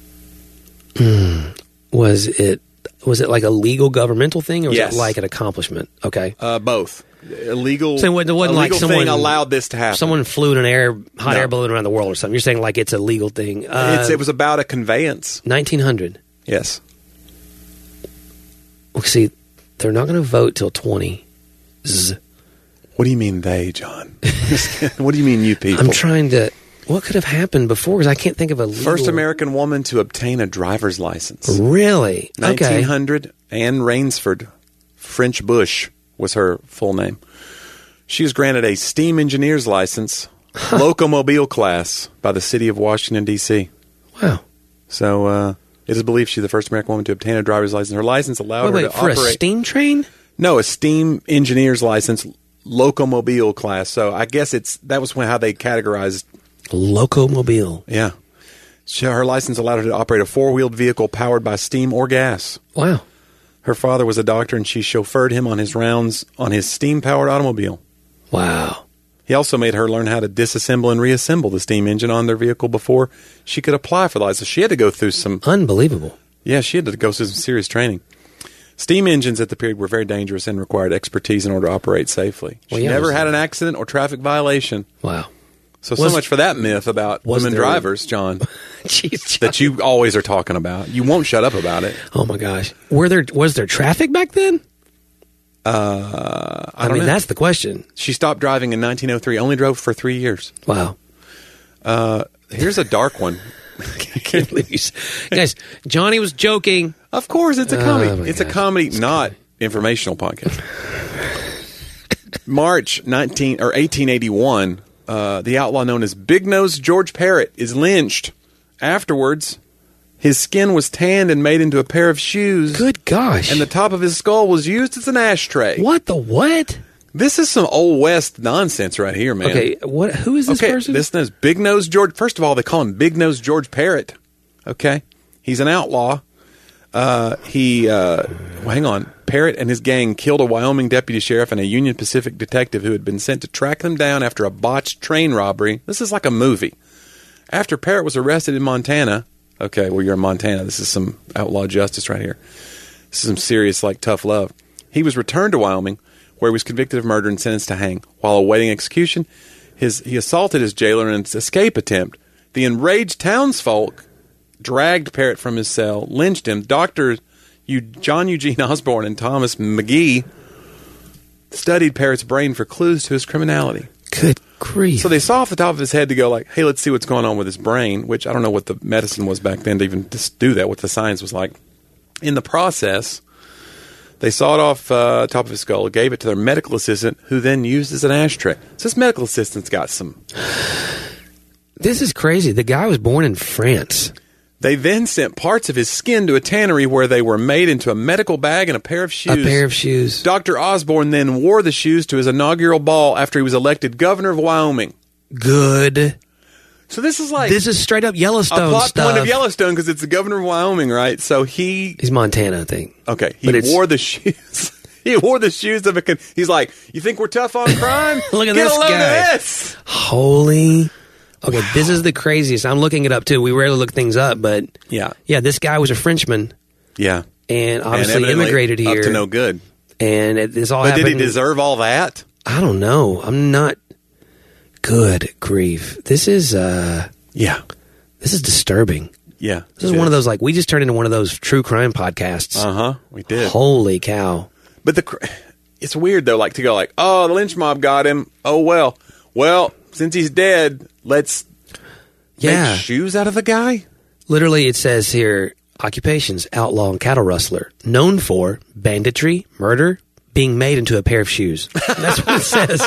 was it? Was it like a legal governmental thing, or was Yes. it like an accomplishment? Okay. Uh, both. Illegal, So it wasn't a like legal someone thing allowed this to happen. Someone flew in an air hot No. air balloon around the world or something. You're saying like it's a legal thing. Uh, it's, it was about a conveyance. nineteen hundred. Yes. Well, see, they're not going to vote till twenty. Zzz. What do you mean they, John? What do you mean you people? I'm trying to... What could have happened before? Because I can't think of a legal... First American woman to obtain a driver's license. Really? nineteen hundred. Okay. Anne Rainsford French Bush was her full name. She was granted a steam engineer's license, huh. locomobile class, by the city of Washington, D C Wow. So uh, it is believed she's the first American woman to obtain a driver's license. Her license allowed wait, her wait, to for operate... a steam train? No, a steam engineer's license, locomobile class. So I guess it's that was when how they categorized... Locomobile. Yeah. She, her license allowed her to operate a four-wheeled vehicle powered by steam or gas. Wow. Her father was a doctor, and she chauffeured him on his rounds on his steam-powered automobile. Wow. He also made her learn how to disassemble and reassemble the steam engine on their vehicle before she could apply for the license. She had to go through some... Unbelievable. Yeah, she had to go through some serious training. Steam engines at the period were very dangerous and required expertise in order to operate safely. She well, yeah, never had an accident or traffic violation. Wow. So, was, so much for that myth about women there, drivers, John, Jeez, John. that you always are talking about. You won't shut up about it. Oh, my gosh. Were there Was there traffic back then? Uh, I, I don't mean, know. that's the question. She stopped driving in nineteen oh three, only drove for three years. Wow. Uh, here's a dark one. I can't believe you... Guys, Johnny was joking. Of course, it's a comedy. Oh, it's gosh. a comedy, it's not comedy. Informational podcast. March nineteen or eighteen eighty-one, uh, the outlaw known as Big Nose George Parrott is lynched. Afterwards, his skin was tanned and made into a pair of shoes. Good gosh. And the top of his skull was used as an ashtray. What the what? This is some Old West nonsense right here, man. Okay, what? Who is this okay, person? This is Big Nose George. First of all, they call him Big Nose George Parrott. Okay? He's an outlaw. Uh, he, uh, well, hang on. Parrott and his gang killed a Wyoming deputy sheriff and a Union Pacific detective who had been sent to track them down after a botched train robbery. This is like a movie. After Parrott was arrested in Montana, okay, well, you're in Montana. This is some outlaw justice right here. This is some serious, like, tough love. He was returned to Wyoming, where he was convicted of murder and sentenced to hang. While awaiting execution, his he assaulted his jailer in an escape attempt. The enraged townsfolk dragged Parrott from his cell, lynched him. Doctor John Eugene Osborne and Thomas McGee studied Parrott's brain for clues to his criminality. Good grief. So they saw off the top of his head to go like, hey, let's see what's going on with his brain, which I don't know what the medicine was back then to even just do that, what the science was like. In the process, they sawed off uh, top of his skull, gave it to their medical assistant, who then used as an ashtray. So this medical assistant's got some... This is crazy. The guy was born in France. They then sent parts of his skin to a tannery where they were made into a medical bag and a pair of shoes. A pair of shoes. Doctor Osborne then wore the shoes to his inaugural ball after he was elected governor of Wyoming. Good. So this is like... This is straight up Yellowstone a plot stuff. point of Yellowstone because it's the governor of Wyoming, right? So he... He's Montana, I think. Okay. He But it's- wore the shoes... He wore the shoes of a... Con- He's like, you think we're tough on crime? Look at Get this a load guy. of this. Holy... Okay, wow. This is the craziest. I'm looking it up, too. We rarely look things up, but... Yeah. Yeah, this guy was a Frenchman. Yeah. And obviously and immigrated here. Up to no good. And it, this all But happened... did he deserve all that? I don't know. I'm not... Good grief. This is, uh... Yeah. This is disturbing. Yeah. This is one of those, like, we just turned into one of those true crime podcasts. Uh-huh. We did. Holy cow. But the... It's weird, though, like, to go like, oh, the lynch mob got him. Oh, well. Well, since he's dead, let's... Yeah. Make shoes out of the guy? Literally, it says here, occupations, outlaw and cattle rustler, known for banditry, murder, being made into a pair of shoes. That's what it says.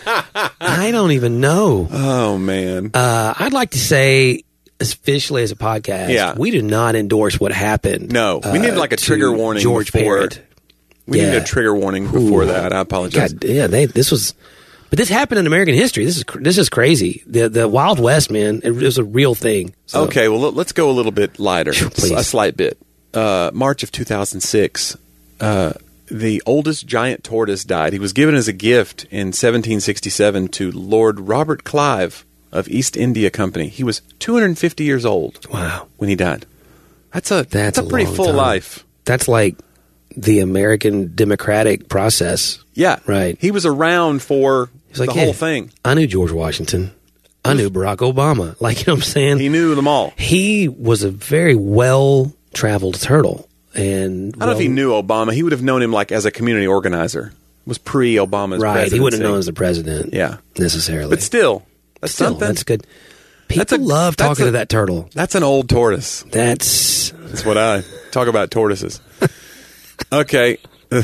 I don't even know. Oh, man. Uh, I'd like to say, officially as a podcast, Yeah. we do not endorse what happened. No. We uh, need like a trigger to warning George before. Parrott. We Yeah. need a trigger warning before Ooh. that. I apologize. God, yeah, they, this was... But this happened in American history. This is cr- this is crazy. The the Wild West, man, it was a real thing. So. Okay, well, let- let's go a little bit lighter. Please. A slight bit. Uh, March of two thousand six, uh, the oldest giant tortoise died. He was given as a gift in seventeen sixty-seven to Lord Robert Clive of East India Company. He was two hundred fifty years old. Wow. When he died. That's a, That's, that's a, a pretty long full time. life. That's like the American democratic process. Yeah. Right. He was around for He's like, the hey, whole thing. I knew George Washington. I knew Barack Obama. Like, you know what I'm saying? He knew them all. He was a very well-traveled turtle. And I don't know if he knew Obama. He would have known him like as a community organizer. It was pre-Obama's right. presidency. He wouldn't have known as the president. Yeah, necessarily. But still, that's still, something. That's good. People That's a- love that's talking a- to that turtle. That's an old tortoise. That's That's what I talk about tortoises. Okay.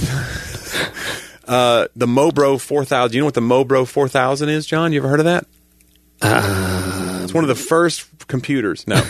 uh, the Mobro four thousand. You know what the Mobro four thousand is, John? You ever heard of that? uh, It's one of the first computers. No.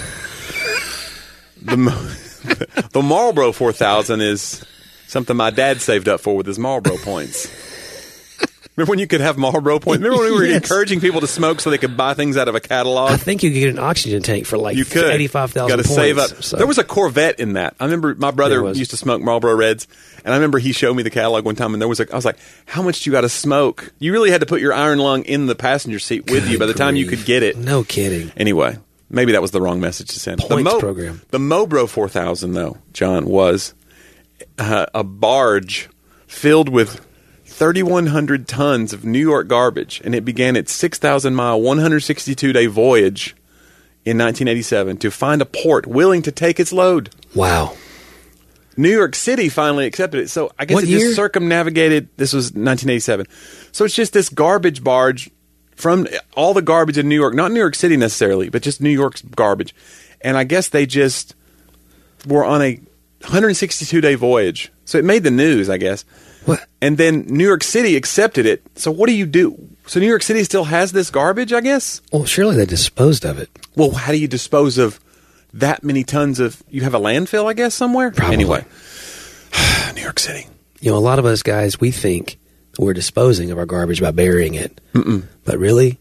the Mo- the Marlboro four thousand is something my dad saved up for with his Marlboro points. Remember when you could have Marlboro points? Remember when we were Yes. encouraging people to smoke so they could buy things out of a catalog? I think you could get an oxygen tank for like You could. eighty-five thousand Got to points. save up. So. There was a Corvette in that. I remember my brother There was. used to smoke Marlboro Reds, and I remember he showed me the catalog one time, and there was a. I was like, "How much do you got to smoke?" You really had to put your iron lung in the passenger seat with you by the time you grief. could get it. No kidding. Anyway, maybe that was the wrong message to send. Points the program. The Mobro four thousand, though, John, was uh, a barge filled with thirty-one hundred tons of New York garbage, and it began its six thousand mile, one hundred sixty-two day voyage in nineteen eighty-seven to find a port willing to take its load. Wow. New York City finally accepted it. So I guess What it year? just circumnavigated. This was nineteen eighty-seven. So it's just this garbage barge from all the garbage in New York, not New York City necessarily, but just New York's garbage. And I guess they just were on a one hundred sixty-two day voyage. So it made the news, I guess. What? And then New York City accepted it. So what do you do? So New York City still has this garbage, I guess? Well, surely they disposed of it. Well, how do you dispose of that many tons of... You have a landfill, I guess, somewhere? Probably. Anyway. New York City. You know, a lot of us guys, we think we're disposing of our garbage by burying it. Mm-mm. But really,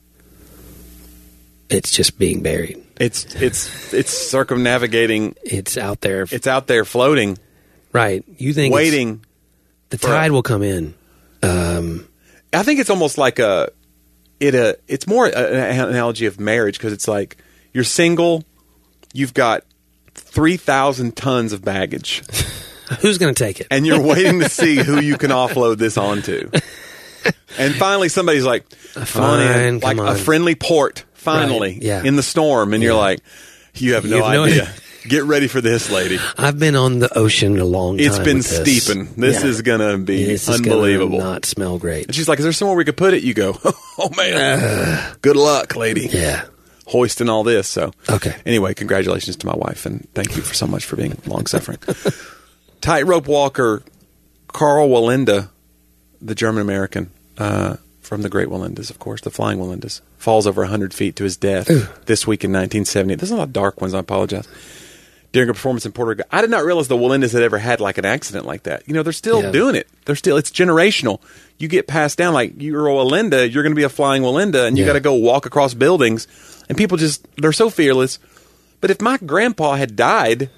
it's just being buried. It's it's it's circumnavigating. It's out there. It's out there floating, right. You think it's- waiting. the for- tide will come in. Um, I think it's almost like a it a it's more an analogy of marriage because it's like you're single, you've got three thousand tons of baggage, who's going to take it? and you're waiting to see who you can offload this onto. And finally, somebody's like, "Come on in," Fine, like come a on. friendly port. Finally, Right, yeah. in the storm, and you're Yeah. like, "You have no You have no idea. idea. Get ready for this, lady. I've been on the ocean a long time. It's been with this. steeping. This Yeah. is gonna be This is unbelievable." gonna not smell great. And she's like, "Is there somewhere we could put it?" You go, "Oh man, good luck, lady." Yeah. Hoisting all this. So Okay. Anyway, congratulations to my wife, and thank you for so much for being long suffering. Tightrope walker Carl Walenda, the German American uh, from the Great Walendas, of course, the Flying Walendas, falls over one hundred feet to his death Ooh. this week in nineteen seventy. There's a lot of dark ones. I apologize. During a performance in Puerto Rico, I did not realize the Walendas had ever had like an accident like that. You know, they're still Yeah. doing it. They're still. It's generational. You get passed down like you're a Walenda, you're going to be a Flying Walenda, and you Yeah. got to go walk across buildings, and people just they're so fearless. But if my grandpa had died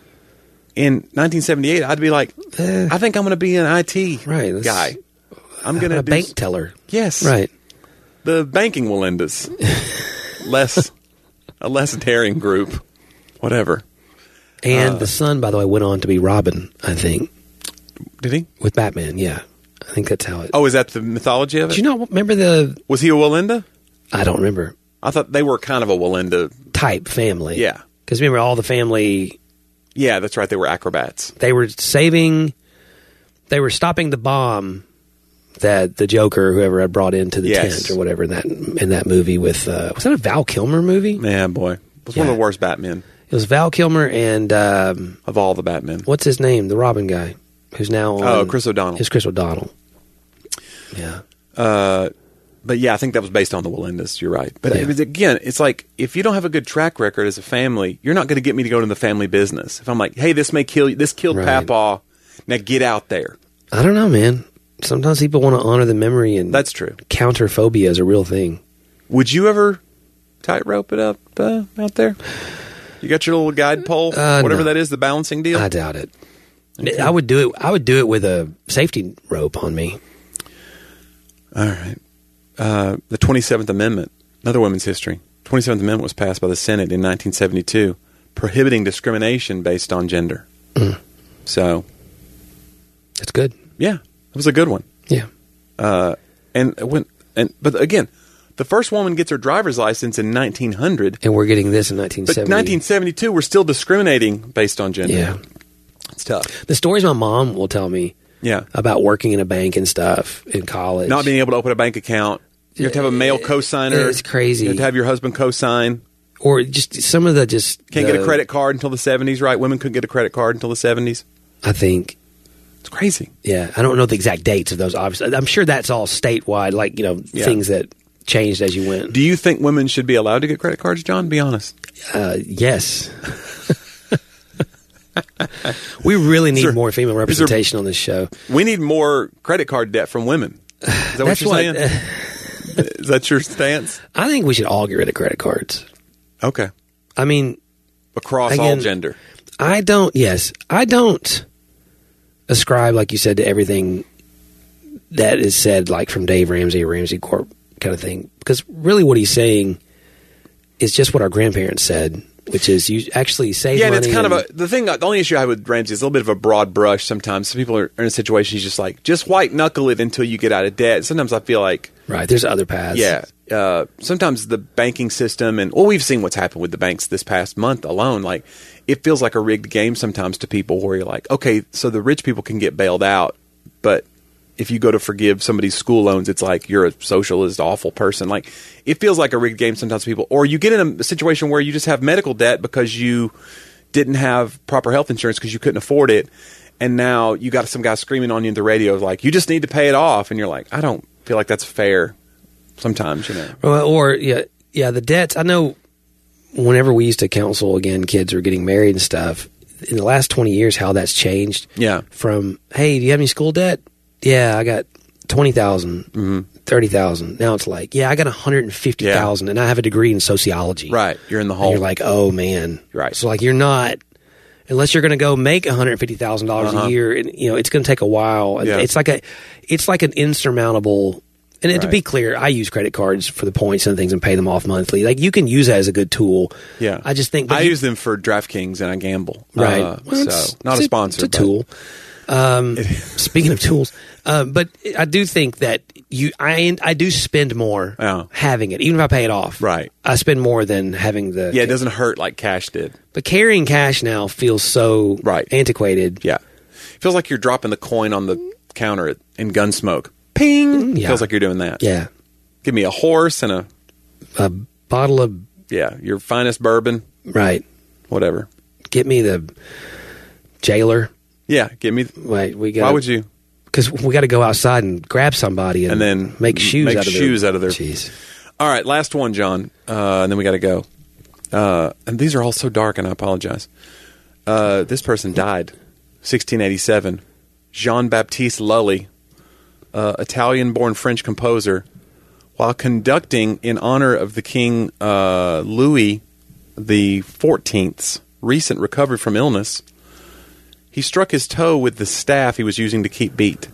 in nineteen seventy-eight, I'd be like, Eh. I think I'm going to be an I T Right, that's- guy. I'm going a to do bank teller. Yes, Right. the banking Walendas, less a less daring group, whatever. And Uh, the son, by the way, went on to be Robin, I think, Did he? with Batman. Yeah. I think that's how it. Oh, is that the mythology of it? Do you not remember the. Was he a Walenda? I don't remember. I thought they were kind of a Walenda. Type family. Yeah. Because remember, all the family, Yeah, that's right. They were acrobats. they were saving. They were stopping the bomb that the Joker, whoever had brought into the Yes. tent or whatever in that in that movie with uh, was that a Val Kilmer movie? Yeah, boy. It was one Yeah. of the worst Batmen It was Val Kilmer and um, of all the Batmen. what's his name, the Robin guy, who's now on. Oh, Chris O'Donnell. It's Chris O'Donnell. Yeah, Uh, but yeah, I think that was based on the Walendas. You're right. But Yeah. it was- again, it's like if you don't have a good track record as a family, you're not going to get me to go into the family business. If I'm like, hey, this may kill you, this killed Right. Papaw, now get out there. I don't know, man. Sometimes people want to honor the memory, and That's true. counterphobia is a real thing. Would you ever tightrope it up uh, out there? You got your little guide pole, Uh, whatever no. that is, the balancing deal. I doubt it. I would do it. I would do it with a safety rope on me. All right. Uh, the twenty-seventh Amendment, another women's history. twenty-seventh Amendment was passed by the Senate in nineteen seventy-two, prohibiting discrimination based on gender. Mm. So, That's good. yeah, it was a good one. Yeah. Uh, and when and but again, the first woman gets her driver's license in nineteen hundred, And we're getting this in nineteen but seventy. nineteen seventy-two we're still discriminating based on gender. Yeah. It's tough. The stories my mom will tell me Yeah. about working in a bank and stuff in college. Not being able to open a bank account. You have to have a male co-signer. It's crazy. You have to have your husband co-sign. Or just some of the just... Can't the, get a credit card until the seventies, right? Women couldn't get a credit card until the seventies. I think... It's crazy. Yeah. I don't know the exact dates of those, obviously. I'm sure that's all statewide, like, you know, Yeah. things that changed as you went. Do you think women should be allowed to get credit cards, John? Be honest. Uh, yes. We really need Sure. more female representation on this show. We need more credit card debt from women. Is that what That's you're what- saying? Is that your stance? I think we should all get rid of credit cards. Okay. I mean, Across all Again, gender. I don't, yes, I don't ascribe, like you said, to everything that is said, like from Dave Ramsey or Ramsey Corp kind of thing. Because really what he's saying is just what our grandparents said, which is you actually save Yeah, and money. it's kind and, of a the thing. The only issue I have with Ramsey is a little bit of a broad brush. Sometimes some people are in a situation. He's just like, just white knuckle it until you get out of debt. Sometimes I feel like, right, there's other paths. yeah, uh, sometimes the banking system and well, we've seen what's happened with the banks this past month alone. Like, it feels like a rigged game sometimes to people where you're like, okay, so the rich people can get bailed out, but if you go to forgive somebody's school loans, it's like you're a socialist, awful person. Like, it feels like a rigged game sometimes to people. Or you get in a situation where you just have medical debt because you didn't have proper health insurance because you couldn't afford it. And now you got some guy screaming on you in the radio like, you just need to pay it off. And you're like, I don't feel like that's fair sometimes, you know. Or, or yeah, yeah, the debts. I know whenever we used to counsel, again, kids are getting married and stuff, in the last twenty years, how that's changed. Yeah. From, hey, do you have any school debt? Yeah, I got twenty thousand, Mm-hmm. thirty thousand. Now it's like, yeah, I got one hundred fifty thousand and I have a degree in sociology. Right. You're in the And hole. you're like, oh man. Right. So like, you're not, unless you're going to go make one hundred fifty thousand dollars Uh-huh. a year, and you know, it's going to take a while. And Yeah. It's like a, it's like an insurmountable. And to Right. be clear, I use credit cards for the points and things and pay them off monthly. Like, you can use that as a good tool. Yeah. I just think, but I you- use them for DraftKings and I gamble. right. Uh, Well, it's- so, not it's a sponsor. It's a but- tool. Um, speaking of tools, uh, but I do think that you, I, I do spend more Yeah. having it, even if I pay it off. Right. I spend more than having the. Yeah, it doesn't hurt like cash did. But carrying cash now feels so Right. antiquated. Yeah. Feels like you're dropping the coin on the counter at- in Gunsmoke. Ping! Yeah. Feels like you're doing that. Yeah. Give me a horse and a, A bottle of, yeah, your finest bourbon, right. whatever. Get me the jailer. Yeah, give me. Wait, we got. Why would you? Because we got to go outside and grab somebody and, And then make shoes make out of shoes their, out of their- Jeez. All right, last one, John, uh, and then we got to go. Uh, and these are all so dark, and I apologize. Uh, this person died, sixteen eighty-seven. Jean-Baptiste Lully, uh, Italian-born French composer, while conducting in honor of the King uh, Louis the Fourteenth's recent recovery from illness, he struck his toe with the staff he was using to keep beat.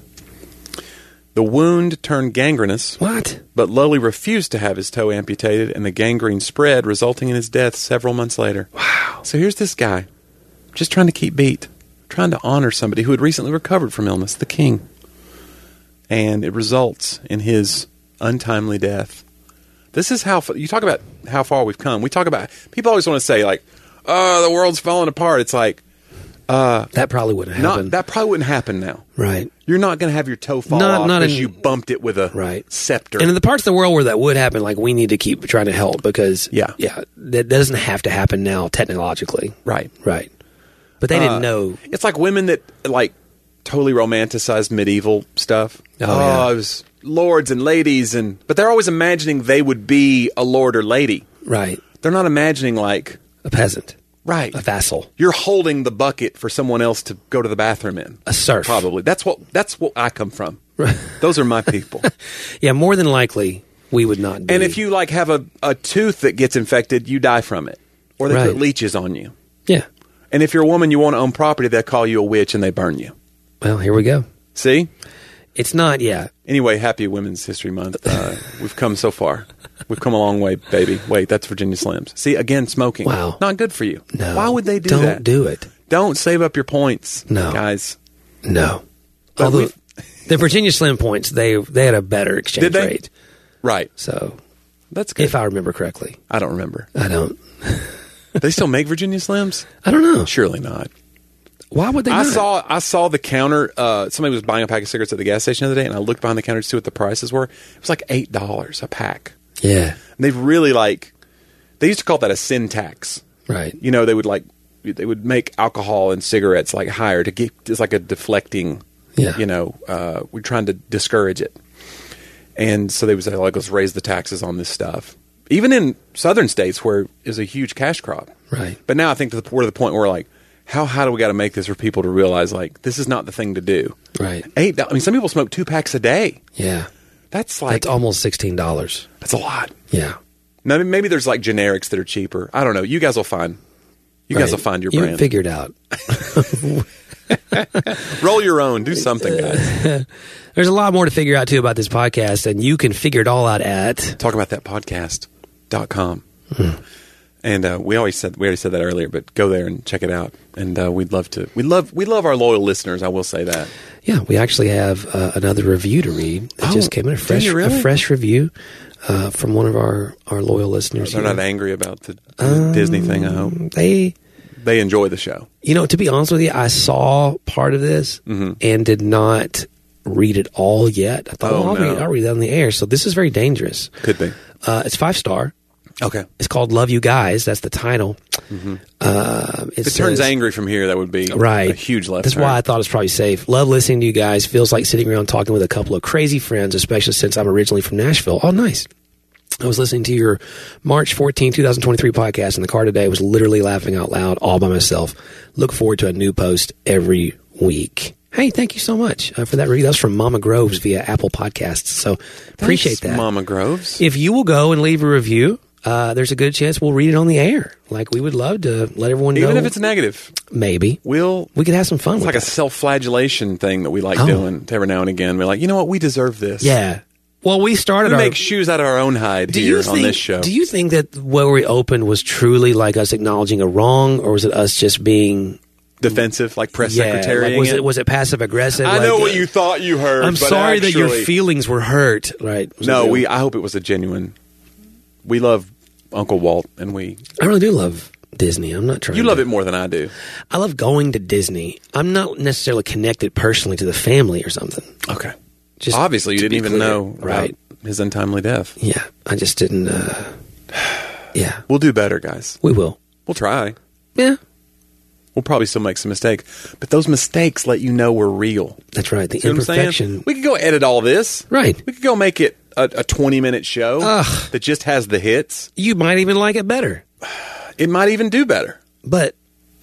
The wound turned gangrenous. What? But Lully refused to have his toe amputated, and the gangrene spread, resulting in his death several months later. Wow. So here's this guy, just trying to keep beat, trying to honor somebody who had recently recovered from illness, the king. And it results in his untimely death. This is how, you talk about how far we've come. We talk about, people always want to say, like, oh, the world's falling apart. It's like, That probably wouldn't happen. not, that probably wouldn't happen now. right. You're not going to have your toe fall Not- off not because in- you bumped it with a Right. scepter. And in the parts of the world where that would happen, like, we need to keep trying to help because, Yeah. yeah, that doesn't have to happen now technologically. Right. Right. But they Uh, didn't know. It's like women that like totally romanticized medieval stuff. Oh, yeah. it was lords and ladies, and but they're always imagining they would be a lord or lady. Right. They're not imagining like A peasant. right. A vassal. You're holding the bucket for someone else to go to the bathroom in. A serf. Probably. That's what that's what I come from. Those are my people. Yeah, more than likely, we would not be. And if you like have a, a tooth that gets infected, you die from it, or they Right. put leeches on you. Yeah. And if you're a woman, you want to own property, they call you a witch and they burn you. Well, here we go. See? It's not, yeah. Anyway, happy Women's History Month. Uh, we've come so far. We've come a long way, baby. Wait, that's Virginia Slims. See, again, smoking. Wow. Not good for you. No. Why would they do Don't that? do it. Don't save up your points, No. guys. No. But Although, we've- the Virginia Slim points, they they had a better exchange Did they? rate. Right. So, That's good. if I remember correctly. I don't remember. I don't. They still make Virginia Slims? I don't know. Surely not. Why would they I not? saw I saw the counter. Uh, somebody was buying a pack of cigarettes at the gas station the other day, and I looked behind the counter to see what the prices were. It was like eight dollars a pack. Yeah. And they've really like they used to call that a sin tax. Right. You know, they would like they would make alcohol and cigarettes like higher to get it's like a deflecting. Yeah. You know, uh, we're trying to discourage it, and so they would say like, let's raise the taxes on this stuff. Even in southern states where is a huge cash crop. Right. But now I think to the, we're to the point where we're like, how high do we got to make this for people to realize like this is not the thing to do? Right. Eight. I mean, some people smoke two packs a day. Yeah. That's like That's almost sixteen dollars. That's a lot. Yeah. Now, maybe there's like generics that are cheaper. I don't know. You guys will find. You Right. guys will find your you brand. Figure it out. Roll your own. Do something, guys. There's a lot more to figure out too about this podcast, and you can figure it all out at Talk about that podcast dot com. Hmm. And uh, we always said we already said that earlier, but go there and check it out. And uh, we'd love to. We love we love our loyal listeners. I will say that. Yeah, we actually have uh, another review to read that Oh, just came in a fresh do you really? a fresh review uh, from one of our, our loyal listeners. They're here. not angry about the, the Disney thing. I hope They, they enjoy the show. you know, to be honest with you, I saw part of this Mm-hmm. and did not read it all yet. I thought, Oh, well, I'll, no. read, I'll read that on the air. So this is very dangerous. Could be. Uh, it's five star. Okay. It's called Love You Guys. That's the title. Mm-hmm. Uh, it If it turns says- angry from here, that would be Right. a huge left That's turn. why I thought it's probably safe. Love listening to you guys. Feels like sitting around talking with a couple of crazy friends, especially since I'm originally from Nashville. Oh, nice. I was listening to your March fourteenth, twenty twenty-three podcast in the car today. I was literally laughing out loud all by myself. Look forward to a new post every week. Hey, thank you so much uh, for that review. That was from Mama Groves via Apple Podcasts. So appreciate Thanks, that. Mama Groves. If you will go and leave a review, uh, there's a good chance we'll read it on the air. Like, we would love to let everyone know. Even if it's negative, Maybe. we'll. We could have some fun It's with like a it. self-flagellation thing that we like Oh. doing every now and again. We're like, you know what? We deserve this. Yeah. Well, we started We our... make shoes out of our own hide do here you on think, this show. Do you think that where we opened was truly like us acknowledging a wrong, or was it us just being... Defensive, like press Yeah, secretary? like was it was it passive aggressive? I know like, what you thought you heard. I'm but sorry that your actually- feelings were hurt. Right? Was No, it- we. I hope it was a genuine. We love Uncle Walt, and we. I really do love Disney. I'm not trying. You to, love it more than I do. I love going to Disney. I'm not necessarily connected personally to the family or something. Okay. Just Obviously, you to didn't be even clear. know about Right? his untimely death. Yeah, I just didn't. Uh, yeah, We'll do better, guys. we will. We'll try. Yeah, We'll probably still make some mistakes, but those mistakes let you know we're real. that's right. The See what I'm saying? imperfection. We could go edit all this. Right. We could go make it a, a twenty minute show Ugh. that just has the hits. You might even like it better, It might even do better. but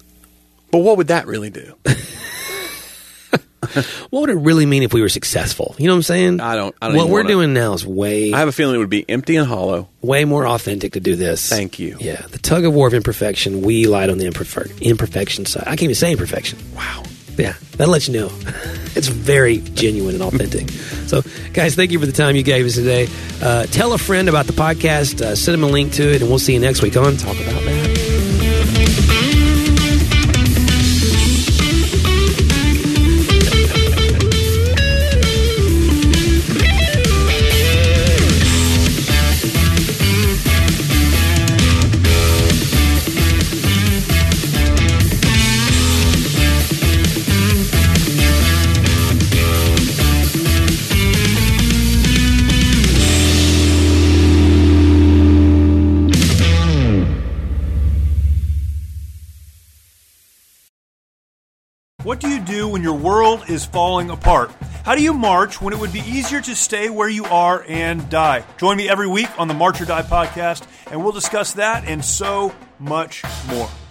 But what would that really do? what would it really mean if we were successful? You know what I'm saying? I don't- I don't what even we're wanna- doing now is way, I have a feeling it would be empty and hollow. way more authentic to do this. Thank you. Yeah, the tug of war of imperfection. We lied on the imperfect, imperfection side. I can't even say imperfection. Wow. Yeah, that lets you know. It's very genuine and authentic. So, guys, thank you for the time you gave us today. Uh, tell a friend about the podcast. Uh, send them a link to it, and we'll see you next week on Talk About That. What do you do when your world is falling apart? How do you march when it would be easier to stay where you are and die? Join me every week on the March or Die podcast, and we'll discuss that and so much more.